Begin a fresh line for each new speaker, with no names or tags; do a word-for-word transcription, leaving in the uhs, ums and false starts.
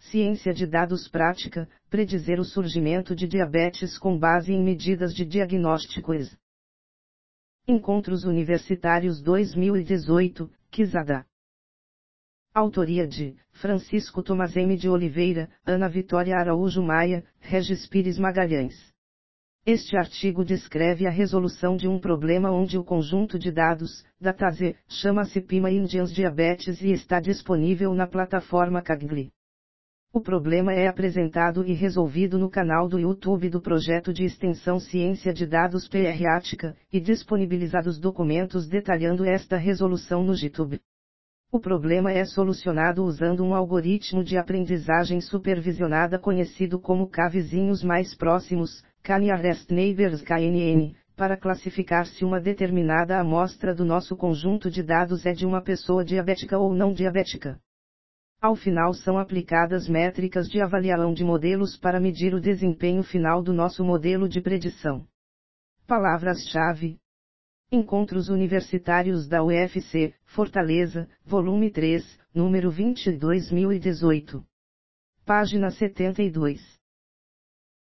Ciência de dados prática, predizer o surgimento de diabetes com base em medidas de diagnóstico E S. Encontros Universitários dois mil e dezoito, Quizada. Autoria de Francisco Tomazemi de Oliveira, Ana Vitória Araújo Maia, Regis Pires Magalhães. Este artigo descreve a resolução de um problema onde o conjunto de dados, Dataset, chama-se Pima Indians Diabetes e está disponível na plataforma Kaggle. O problema é apresentado e resolvido no canal do YouTube do projeto de extensão Ciência de Dados Pediátrica, e disponibilizados documentos detalhando esta resolução no GitHub. O problema é solucionado usando um algoritmo de aprendizagem supervisionada conhecido como K vizinhos mais próximos, K Nearest Neighbors K N N, para classificar se uma determinada amostra do nosso conjunto de dados é de uma pessoa diabética ou não diabética. Ao final são aplicadas métricas de avaliação de modelos para medir o desempenho final do nosso modelo de predição. Palavras-chave: Encontros Universitários da U F C, Fortaleza, volume três, número vinte, dois mil e dezoito. Página setenta e dois.